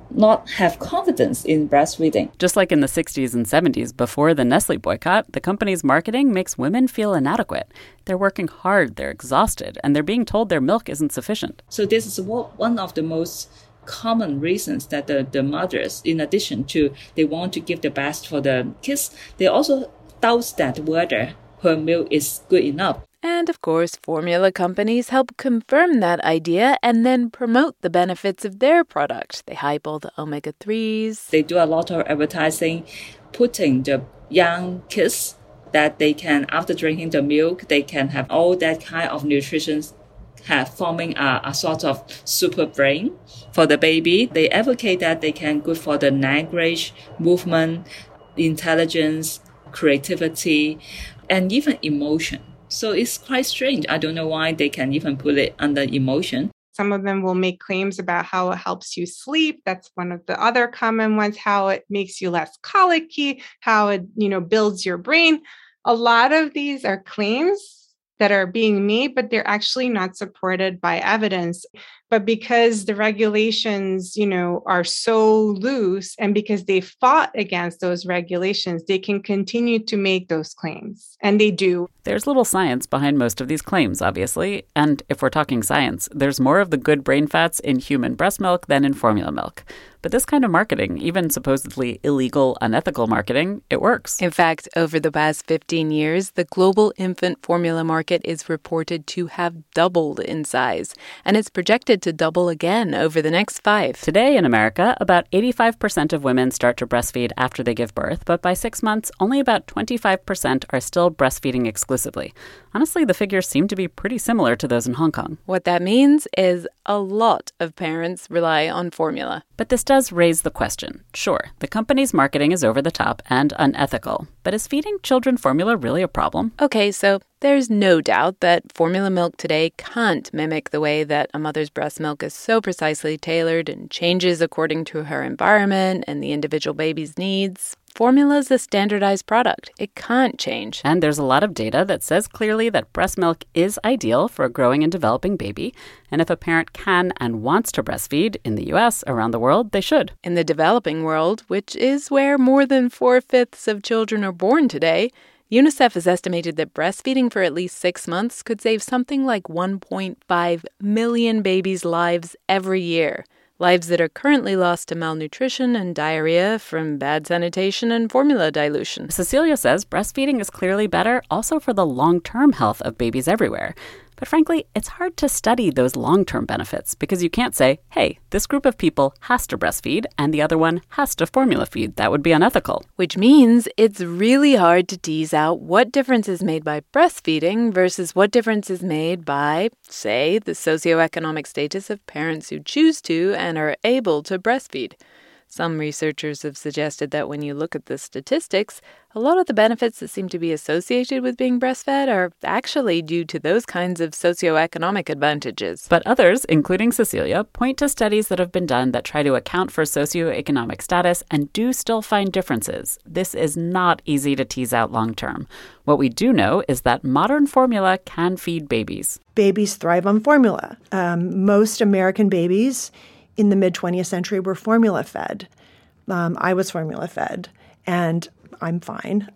not have confidence in breastfeeding. Just like in the sixties and seventies, before the Nestle boycott, the company's marketing makes women feel inadequate. They're working hard, they're exhausted, and they're being told their milk isn't sufficient. So this is what, one of the most common reasons that the, the mothers, in addition to they want to give the best for the kids, they also doubt that whether her milk is good enough. And of course, formula companies help confirm that idea and then promote the benefits of their product. They hype all the omega threes. They do a lot of advertising, putting the young kids that they can, after drinking the milk, they can have all that kind of nutrition, have forming a, a sort of super brain for the baby. They advocate that they can good for the language, movement, intelligence, creativity, and even emotion. So it's quite strange. I don't know why they can even put it under emotion. Some of them will make claims about how it helps you sleep. That's one of the other common ones, how it makes you less colicky, how it, you know, builds your brain. A lot of these are claims that are being made, but they're actually not supported by evidence. But because the regulations, you know, are so loose, and because they fought against those regulations, they can continue to make those claims. And they do. There's little science behind most of these claims, obviously. And if we're talking science, there's more of the good brain fats in human breast milk than in formula milk. But this kind of marketing, even supposedly illegal, unethical marketing, it works. In fact, over the past fifteen years, the global infant formula market is reported to have doubled in size, and it's projected to double again over the next five. Today in America, about eighty-five percent of women start to breastfeed after they give birth, but by six months, only about twenty-five percent are still breastfeeding exclusively. Honestly, the figures seem to be pretty similar to those in Hong Kong. What that means is a lot of parents rely on formula. But this does raise the question. Sure, the company's marketing is over the top and unethical, but is feeding children formula really a problem? Okay, so there's no doubt that formula milk today can't mimic the way that a mother's breast milk is so precisely tailored and changes according to her environment and the individual baby's needs. Formula is a standardized product. It can't change. And there's a lot of data that says clearly that breast milk is ideal for a growing and developing baby. And if a parent can and wants to breastfeed in the U S, around the world, they should. In the developing world, which is where more than four-fifths of children are born today, UNICEF has estimated that breastfeeding for at least six months could save something like one point five million babies' lives every year. Lives that are currently lost to malnutrition and diarrhea from bad sanitation and formula dilution. Cecilia says breastfeeding is clearly better also for the long-term health of babies everywhere. But frankly, it's hard to study those long-term benefits because you can't say, hey, this group of people has to breastfeed and the other one has to formula feed. That would be unethical. Which means it's really hard to tease out what difference is made by breastfeeding versus what difference is made by, say, the socioeconomic status of parents who choose to and are able to breastfeed. Some researchers have suggested that when you look at the statistics, a lot of the benefits that seem to be associated with being breastfed are actually due to those kinds of socioeconomic advantages. But others, including Cecilia, point to studies that have been done that try to account for socioeconomic status and do still find differences. This is not easy to tease out long term. What we do know is that modern formula can feed babies. Babies thrive on formula. Um, most American babies in the mid-twentieth century were formula fed. Um, I was formula fed, and I'm fine.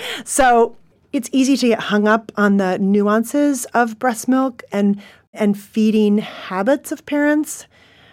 So it's easy to get hung up on the nuances of breast milk and and feeding habits of parents.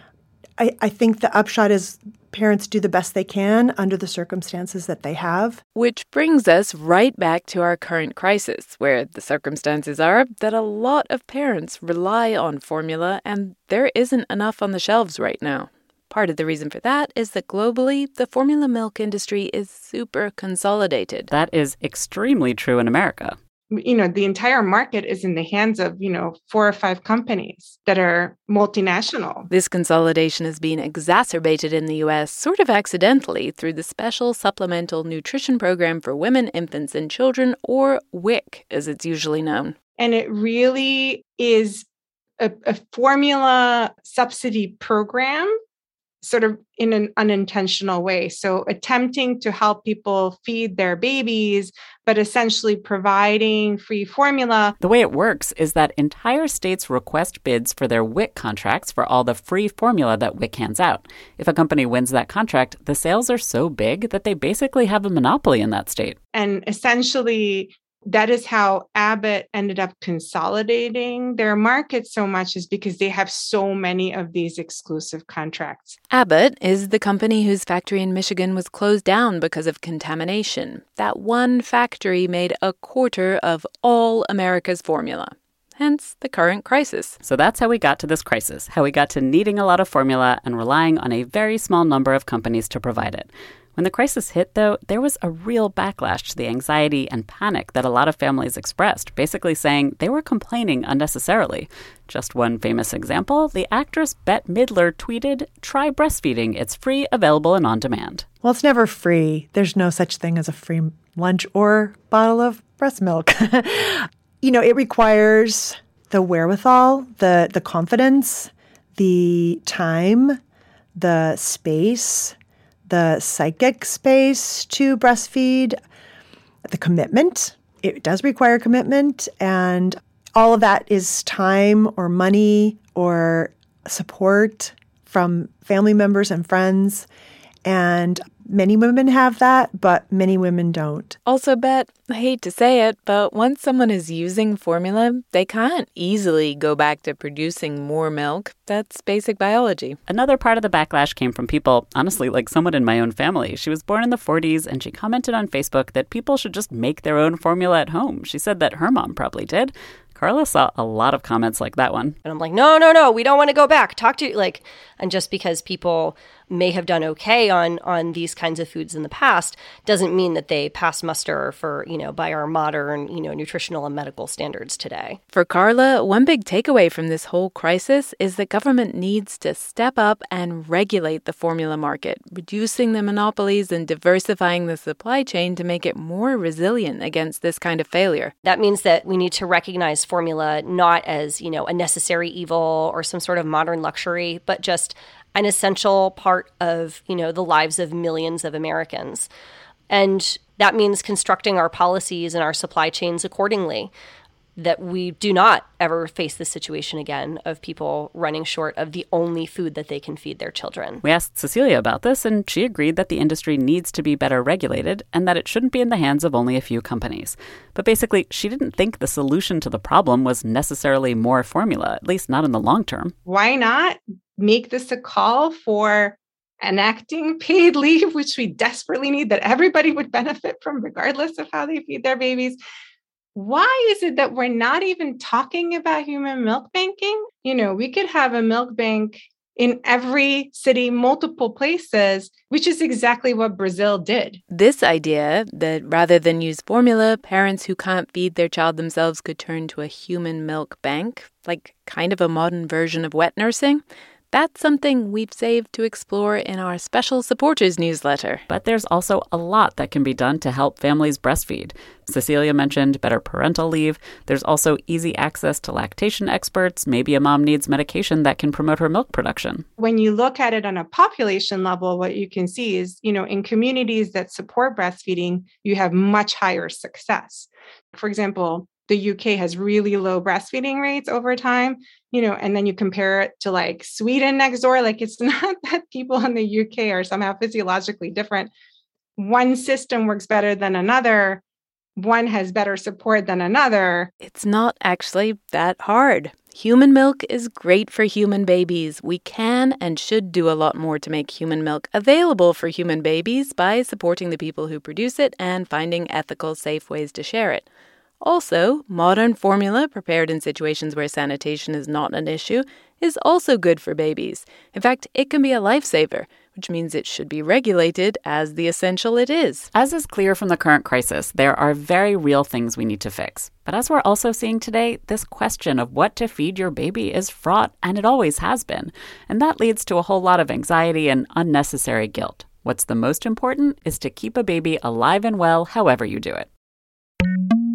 I, I think the upshot is parents do the best they can under the circumstances that they have. Which brings us right back to our current crisis, where the circumstances are that a lot of parents rely on formula and there isn't enough on the shelves right now. Part of the reason for that is that globally, the formula milk industry is super consolidated. That is extremely true in America. You know, the entire market is in the hands of, you know, four or five companies that are multinational. This consolidation is being exacerbated in the U S sort of accidentally through the Special Supplemental Nutrition Program for Women, Infants, and Children, or W I C, as it's usually known. And it really is a, a formula subsidy program sort of in an unintentional way. So attempting to help people feed their babies, but essentially providing free formula. The way it works is that entire states request bids for their W I C contracts for all the free formula that W I C hands out. If a company wins that contract, the sales are so big that they basically have a monopoly in that state. And essentially, that is how Abbott ended up consolidating their market so much, is because they have so many of these exclusive contracts. Abbott is the company whose factory in Michigan was closed down because of contamination. That one factory made a quarter of all America's formula. Hence the current crisis. So that's how we got to this crisis, how we got to needing a lot of formula and relying on a very small number of companies to provide it. When the crisis hit, though, there was a real backlash to the anxiety and panic that a lot of families expressed, basically saying they were complaining unnecessarily. Just one famous example, the actress Bette Midler tweeted, "Try breastfeeding. It's free, available, and on demand." Well, it's never free. There's no such thing as a free lunch or bottle of breast milk. You know, it requires the wherewithal, the the confidence, the time, the space, the psychic space to breastfeed, the commitment. It does require commitment, and all of that is time or money or support from family members and friends. And many women have that, but many women don't. Also, Bet, I hate to say it, but once someone is using formula, they can't easily go back to producing more milk. That's basic biology. Another part of the backlash came from people, honestly, like someone in my own family. She was born in the forties, and she commented on Facebook that people should just make their own formula at home. She said that her mom probably did. Carla saw a lot of comments like that one. And I'm like, no, no, no, we don't want to go back. Talk to, like, and just because people may have done okay on on these kinds of foods in the past doesn't mean that they pass muster for, you know, by our modern, you know, nutritional and medical standards today. For Carla, one big takeaway from this whole crisis is that government needs to step up and regulate the formula market, reducing the monopolies and diversifying the supply chain to make it more resilient against this kind of failure. That means that we need to recognize formula not as, you know, a necessary evil or some sort of modern luxury, but just an essential part of, you know, the lives of millions of Americans. And that means constructing our policies and our supply chains accordingly, that we do not ever face this situation again of people running short of the only food that they can feed their children. We asked Cecilia about this, and she agreed that the industry needs to be better regulated and that it shouldn't be in the hands of only a few companies. But basically, she didn't think the solution to the problem was necessarily more formula, at least not in the long term. Why not make this a call for enacting paid leave, which we desperately need, that everybody would benefit from regardless of how they feed their babies? Why is it that we're not even talking about human milk banking? You know, we could have a milk bank in every city, multiple places, which is exactly what Brazil did. This idea that rather than use formula, parents who can't feed their child themselves could turn to a human milk bank, like kind of a modern version of wet nursing, that's something we've saved to explore in our special supporters newsletter. But there's also a lot that can be done to help families breastfeed. Cecilia mentioned better parental leave. There's also easy access to lactation experts. Maybe a mom needs medication that can promote her milk production. When you look at it on a population level, what you can see is, you know, in communities that support breastfeeding, you have much higher success. For example, the U K has really low breastfeeding rates over time, you know, and then you compare it to like Sweden next door. Like, it's not that people in the U K are somehow physiologically different. One system works better than another. One has better support than another. It's not actually that hard. Human milk is great for human babies. We can and should do a lot more to make human milk available for human babies by supporting the people who produce it and finding ethical, safe ways to share it. Also, modern formula prepared in situations where sanitation is not an issue is also good for babies. In fact, it can be a lifesaver, which means it should be regulated as the essential it is. As is clear from the current crisis, there are very real things we need to fix. But as we're also seeing today, this question of what to feed your baby is fraught, and it always has been. And that leads to a whole lot of anxiety and unnecessary guilt. What's the most important is to keep a baby alive and well however you do it.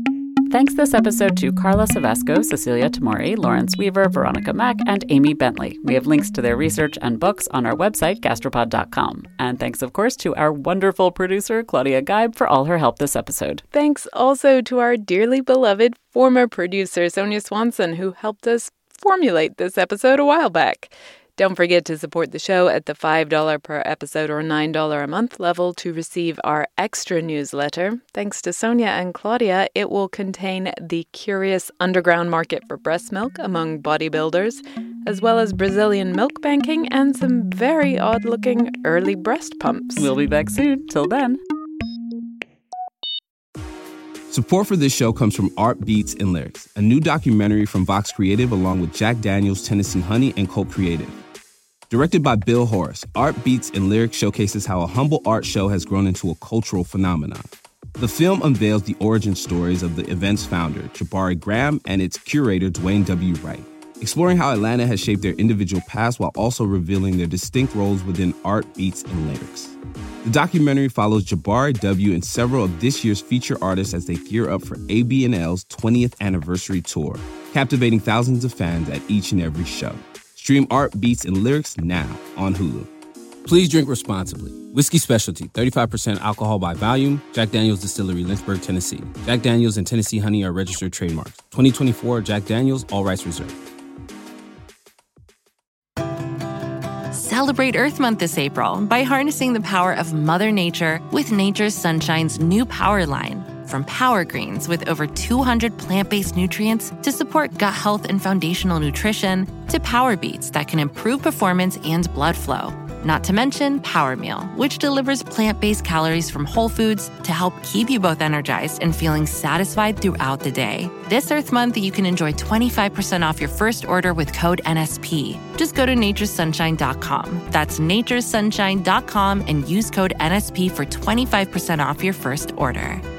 Thanks this episode to Carla Savasco, Cecilia Tamori, Lawrence Weaver, Veronica Mack, and Amy Bentley. We have links to their research and books on our website, gastropod dot com. And thanks, of course, to our wonderful producer, Claudia Geib, for all her help this episode. Thanks also to our dearly beloved former producer, Sonia Swanson, who helped us formulate this episode a while back. Don't forget to support the show at the five dollars per episode or nine dollars a month level to receive our extra newsletter. Thanks to Sonia and Claudia, it will contain the curious underground market for breast milk among bodybuilders, as well as Brazilian milk banking and some very odd-looking early breast pumps. We'll be back soon. Till then. Support for this show comes from Art Beats and Lyrics, a new documentary from Vox Creative along with Jack Daniels, Tennessee Honey, and Colt Creative. Directed by Bill Horace, Art Beats and Lyrics showcases how a humble art show has grown into a cultural phenomenon. The film unveils the origin stories of the event's founder, Jabari Graham, and its curator, Dwayne W. Wright, exploring how Atlanta has shaped their individual paths while also revealing their distinct roles within Art Beats and Lyrics. The documentary follows Jabari W. and several of this year's feature artists as they gear up for A B and L's twentieth anniversary tour, captivating thousands of fans at each and every show. Stream Art Beats and Lyrics now on Hulu. Please drink responsibly. Whiskey Specialty, thirty-five percent alcohol by volume. Jack Daniels Distillery, Lynchburg, Tennessee. Jack Daniels and Tennessee Honey are registered trademarks. twenty twenty-four Jack Daniels, all rights reserved. Celebrate Earth Month this April by harnessing the power of Mother Nature with Nature's Sunshine's new Power line. From Power Greens with over two hundred plant-based nutrients to support gut health and foundational nutrition, to Power Beets that can improve performance and blood flow. Not to mention Power Meal, which delivers plant-based calories from whole foods to help keep you both energized and feeling satisfied throughout the day. This Earth Month, you can enjoy twenty-five percent off your first order with code N S P. Just go to natures sunshine dot com. That's natures sunshine dot com and use code N S P for twenty-five percent off your first order.